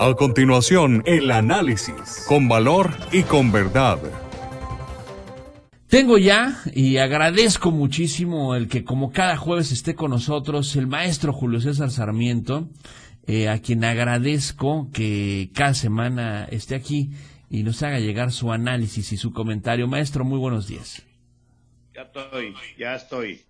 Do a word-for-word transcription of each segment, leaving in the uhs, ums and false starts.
A continuación, el análisis, con valor y con verdad. Tengo ya, y agradezco muchísimo el que como cada jueves esté con nosotros el maestro Julio César Sarmiento, eh, a quien agradezco que cada semana esté aquí y nos haga llegar su análisis y su comentario. Maestro, muy buenos días. Ya estoy, ya estoy.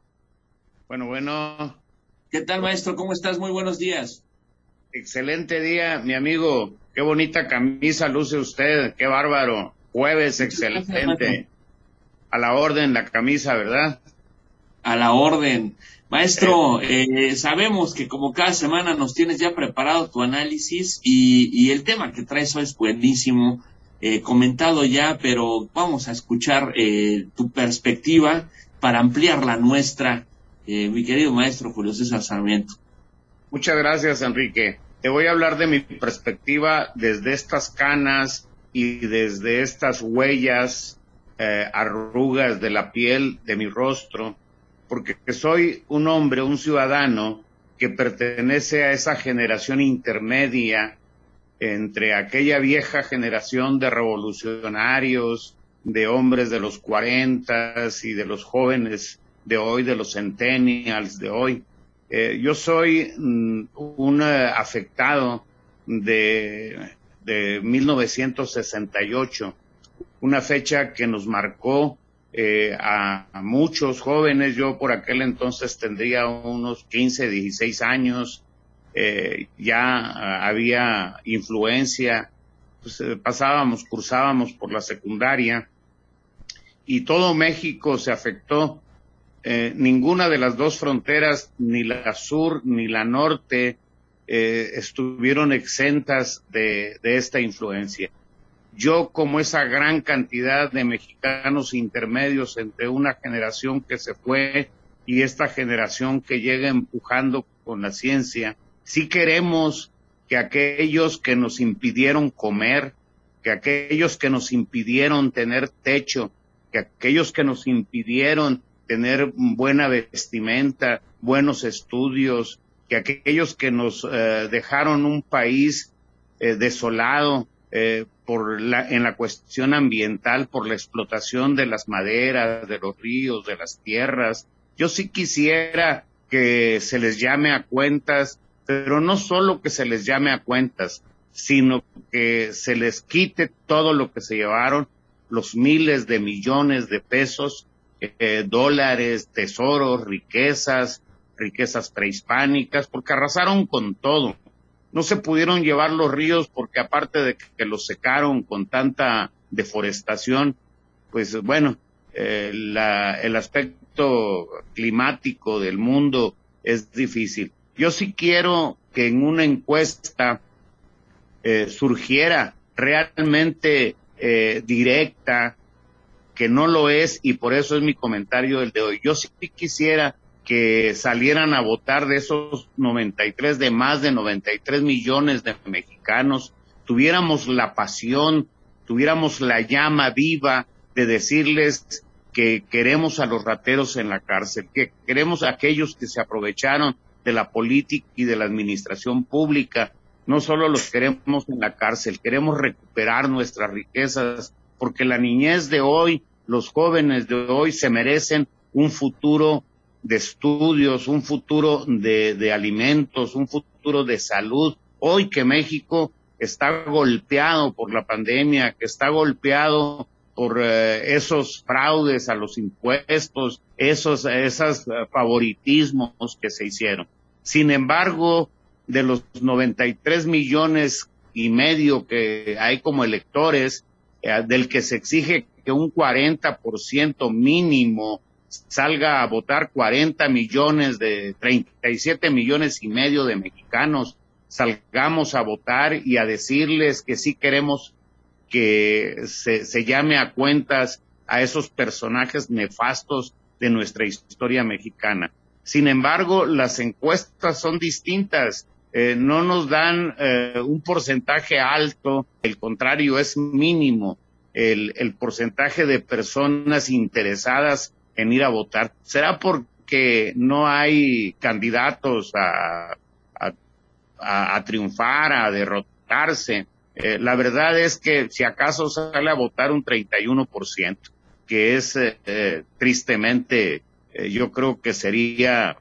Bueno, bueno. ¿Qué tal, maestro? ¿Cómo estás? Muy buenos días. Excelente día, mi amigo. Qué bonita camisa luce usted, qué bárbaro. Jueves excelente. A la orden la camisa, ¿verdad? A la orden. Maestro, eh, sabemos que como cada semana nos tienes ya preparado tu análisis y, y el tema que traes hoy es buenísimo, eh, comentado ya, pero vamos a escuchar eh, tu perspectiva para ampliar la nuestra, eh, mi querido maestro Julio César Sarmiento. Muchas gracias, Enrique. Te voy a hablar de mi perspectiva desde estas canas y desde estas huellas, eh, arrugas de la piel de mi rostro, porque soy un hombre, un ciudadano que pertenece a esa generación intermedia entre aquella vieja generación de revolucionarios, de hombres de los cuarentas y de los jóvenes de hoy, de los centennials de hoy. Eh, yo soy mm, un uh, afectado de, de mil novecientos sesenta y ocho, una fecha que nos marcó eh, a, a muchos jóvenes. Yo por aquel entonces tendría unos quince, dieciséis años, eh, ya uh, había influencia, pues, eh, pasábamos, cursábamos por la secundaria y todo México se afectó. Eh, ninguna de las dos fronteras, ni la sur ni la norte, eh, estuvieron exentas de, de esta influencia. Yo, como esa gran cantidad de mexicanos intermedios entre una generación que se fue y esta generación que llega empujando con la ciencia, sí queremos que aquellos que nos impidieron comer, que aquellos que nos impidieron tener techo, que aquellos que nos impidieron tener buena vestimenta, buenos estudios, que aquellos que nos eh, dejaron un país eh, desolado eh, por la, en la cuestión ambiental, por la explotación de las maderas, de los ríos, de las tierras. Yo sí quisiera que se les llame a cuentas, pero no solo que se les llame a cuentas, sino que se les quite todo lo que se llevaron, los miles de millones de pesos, Eh, dólares, tesoros, riquezas, riquezas prehispánicas, porque arrasaron con todo. No se pudieron llevar los ríos porque aparte de que los secaron con tanta deforestación, pues bueno, eh, la, el aspecto climático del mundo es difícil. Yo sí quiero que en una encuesta eh, surgiera realmente eh, directa, que no lo es, y por eso es mi comentario el de hoy. Yo sí quisiera que salieran a votar de esos noventa y tres, de más de noventa y tres millones de mexicanos, tuviéramos la pasión, tuviéramos la llama viva de decirles que queremos a los rateros en la cárcel, que queremos a aquellos que se aprovecharon de la política y de la administración pública. No solo los queremos en la cárcel, queremos recuperar nuestras riquezas, porque la niñez de hoy, los jóvenes de hoy se merecen un futuro de estudios, un futuro de, de alimentos, un futuro de salud. Hoy que México está golpeado por la pandemia, que está golpeado por eh, esos fraudes a los impuestos, esos, esos uh, favoritismos que se hicieron. Sin embargo, de los noventa y tres millones y medio que hay como electores, del que se exige que un cuarenta por ciento mínimo salga a votar, cuarenta millones de treinta y siete millones y medio de mexicanos salgamos a votar y a decirles que sí queremos que se, se llame a cuentas a esos personajes nefastos de nuestra historia mexicana. Sin embargo, las encuestas son distintas. Eh, no nos dan eh, un porcentaje alto, al contrario, es mínimo el, el porcentaje de personas interesadas en ir a votar. ¿Será porque no hay candidatos a, a, a, a triunfar, a derrotar votarse. Eh, la verdad es que si acaso sale a votar un treinta y uno por ciento, que es eh, eh, tristemente, eh, yo creo que sería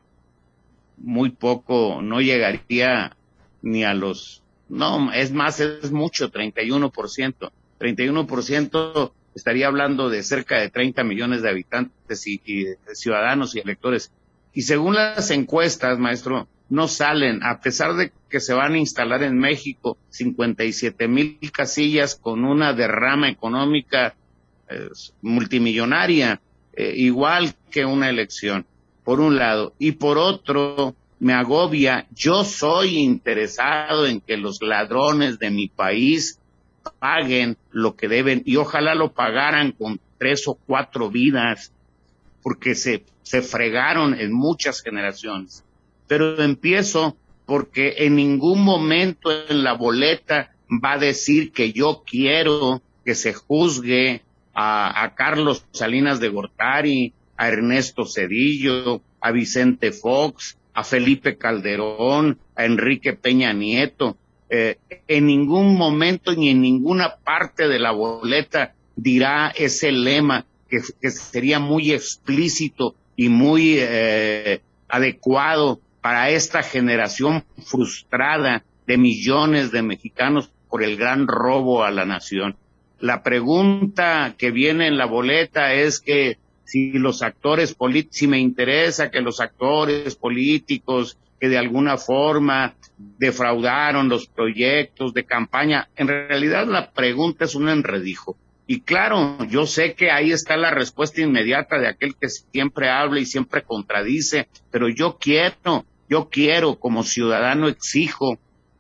muy poco, no llegaría ni a los, no, es más, es mucho, treinta y uno por ciento. treinta y uno por ciento estaría hablando de cerca de treinta millones de habitantes y, y de ciudadanos y electores. Y según las encuestas, maestro, no salen, a pesar de que se van a instalar en México cincuenta y siete mil casillas con una derrama económica eh, multimillonaria, eh, igual que una elección, por un lado. Y por otro, me agobia, yo soy interesado en que los ladrones de mi país paguen lo que deben, y ojalá lo pagaran con tres o cuatro vidas, porque se, se fregaron en muchas generaciones. Pero empiezo porque en ningún momento en la boleta va a decir que yo quiero que se juzgue a, a Carlos Salinas de Gortari, a Ernesto Zedillo, a Vicente Fox, a Felipe Calderón, a Enrique Peña Nieto. Eh, en ningún momento ni en ninguna parte de la boleta dirá ese lema que, que sería muy explícito y muy eh, adecuado para esta generación frustrada de millones de mexicanos por el gran robo a la nación. La pregunta que viene en la boleta es que si los actores políticos, si me interesa que los actores políticos que de alguna forma defraudaron los proyectos de campaña, en realidad la pregunta es un enredijo. Y claro, yo sé que ahí está la respuesta inmediata de aquel que siempre habla y siempre contradice, pero yo quiero, yo quiero como ciudadano exijo,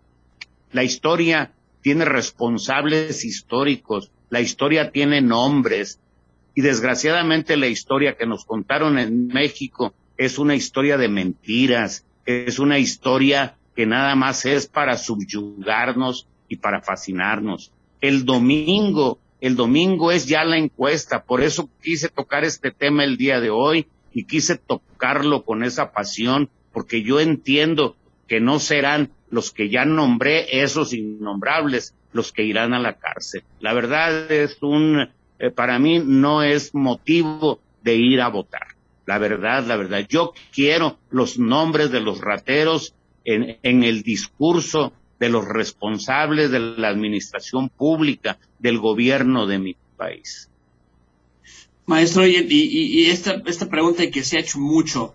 la historia tiene responsables históricos, la historia tiene nombres, y desgraciadamente la historia que nos contaron en México es una historia de mentiras, es una historia que nada más es para subyugarnos y para fascinarnos. El domingo, el domingo es ya la encuesta, por eso quise tocar este tema el día de hoy y quise tocarlo con esa pasión, porque yo entiendo que no serán los que ya nombré, esos innombrables, los que irán a la cárcel. La verdad es un, eh, para mí no es motivo de ir a votar. La verdad, la verdad, yo quiero los nombres de los rateros en, en el discurso de los responsables de la administración pública, del gobierno de mi país. Maestro, y, y, y esta, esta pregunta que se ha hecho mucho,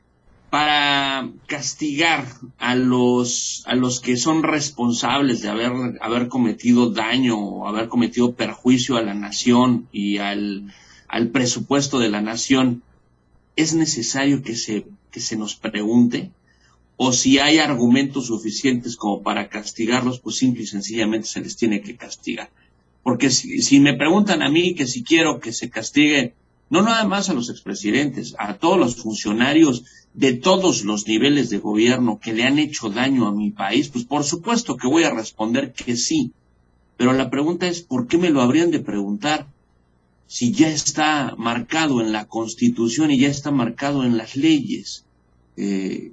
para castigar a los, a los que son responsables de haber, haber cometido daño o haber cometido perjuicio a la nación y al, al presupuesto de la nación, ¿es necesario que se, que se nos pregunte? O si hay argumentos suficientes como para castigarlos, pues simple y sencillamente se les tiene que castigar. Porque si, si me preguntan a mí que si quiero que se castigue, no nada más a los expresidentes, a todos los funcionarios de todos los niveles de gobierno que le han hecho daño a mi país, pues por supuesto que voy a responder que sí. Pero la pregunta es, ¿por qué me lo habrían de preguntar si ya está marcado en la Constitución y ya está marcado en las leyes? Eh,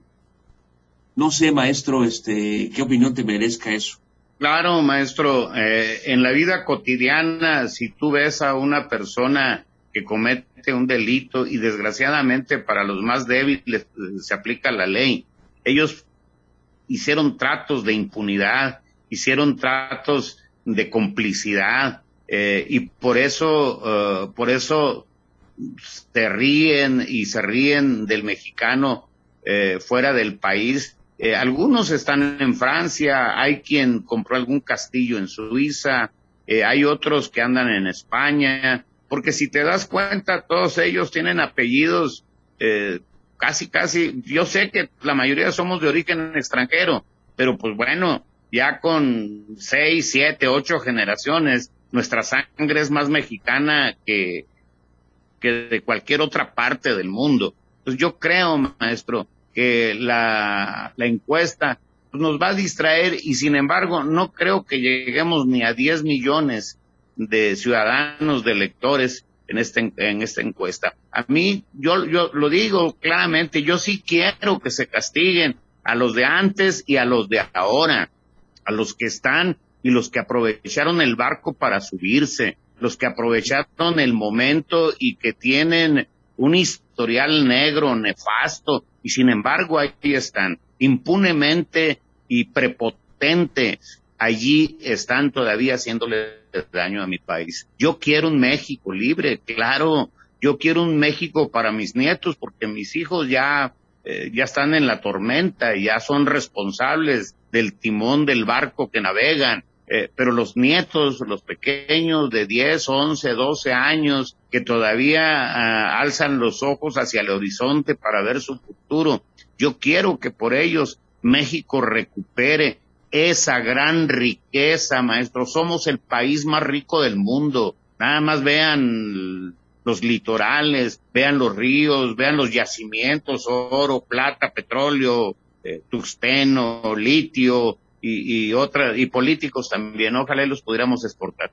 no sé, maestro, este, ¿qué opinión te merezca eso? Claro, maestro, eh, en la vida cotidiana, si tú ves a una persona que comete un delito y desgraciadamente para los más débiles se aplica la ley, ellos hicieron tratos de impunidad, hicieron tratos de complicidad, eh, y por eso, uh, por eso se ríen y se ríen del mexicano eh, fuera del país. Eh, algunos están en Francia, hay quien compró algún castillo en Suiza, eh, hay otros que andan en España, porque si te das cuenta, todos ellos tienen apellidos eh, casi, casi, yo sé que la mayoría somos de origen extranjero, pero pues bueno, ya con seis, siete, ocho generaciones, nuestra sangre es más mexicana que, que de cualquier otra parte del mundo. Entonces yo creo, maestro, que la, la encuesta pues, nos va a distraer y sin embargo no creo que lleguemos ni a diez millones de ciudadanos, de electores en este, en esta encuesta. A mí, yo, yo lo digo claramente, yo sí quiero que se castiguen a los de antes y a los de ahora, a los que están y los que aprovecharon el barco para subirse, los que aprovecharon el momento y que tienen un historial negro, nefasto, y sin embargo ahí están, impunemente y prepotentes, allí están todavía haciéndole daño a mi país. Yo quiero un México libre, claro, yo quiero un México para mis nietos, porque mis hijos ya, eh, ya están en la tormenta, ya son responsables del timón del barco que navegan, eh, pero los nietos, los pequeños de diez, once, doce años, que todavía uh, alzan los ojos hacia el horizonte para ver su futuro, yo quiero que por ellos México recupere esa gran riqueza, maestro. Somos el país más rico del mundo. Nada más vean los litorales, vean los ríos, vean los yacimientos, oro, plata, petróleo, eh, tungsteno, litio y, y otras, y políticos también. Ojalá los pudiéramos exportar.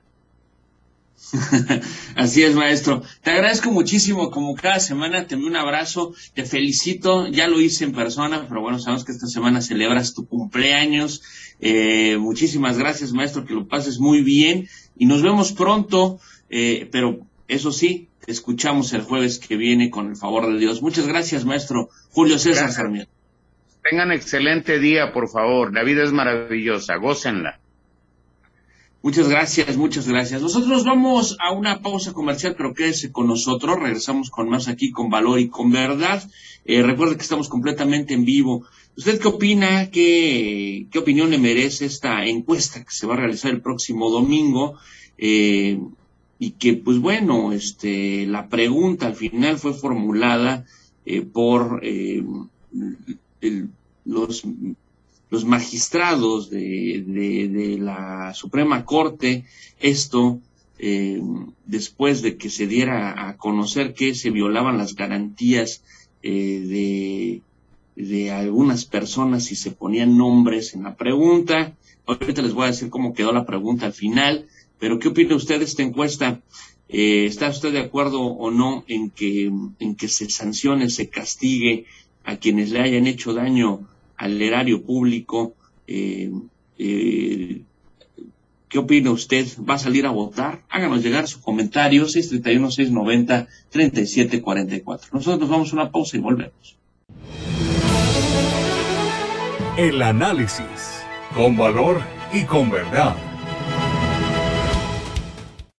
Así es, maestro. Te agradezco muchísimo, como cada semana, te envío un abrazo, te felicito, ya lo hice en persona, pero bueno, sabemos que esta semana celebras tu cumpleaños. Eh, muchísimas gracias, maestro, que lo pases muy bien y nos vemos pronto, eh, pero eso sí, te escuchamos el jueves que viene con el favor de Dios. Muchas gracias, maestro Julio César Sarmiento. Tengan excelente día, por favor. La vida es maravillosa, gócenla. Muchas gracias, muchas gracias. Nosotros vamos a una pausa comercial, pero quédese con nosotros. Regresamos con más aquí, con Valor y con Verdad. Eh, recuerde que estamos completamente en vivo. ¿Usted qué opina? ¿Qué, qué opinión le merece esta encuesta que se va a realizar el próximo domingo? Eh, y que, pues bueno, este, la pregunta al final fue formulada eh, por eh, el, los... los magistrados de, de, de la Suprema Corte, esto eh, después de que se diera a conocer que se violaban las garantías eh, de, de algunas personas y se ponían nombres en la pregunta. Ahorita les voy a decir cómo quedó la pregunta al final, pero ¿qué opina usted de esta encuesta? Eh, ¿Está usted de acuerdo o no en que, en que se sancione, se castigue a quienes le hayan hecho daño al erario público? Eh, eh, ¿Qué opina usted? ¿Va a salir a votar? Háganos llegar su comentario, seis treinta y uno, seiscientos noventa, treinta y siete cuarenta y cuatro. Nosotros nos vamos a una pausa y volvemos. El análisis, con valor y con verdad.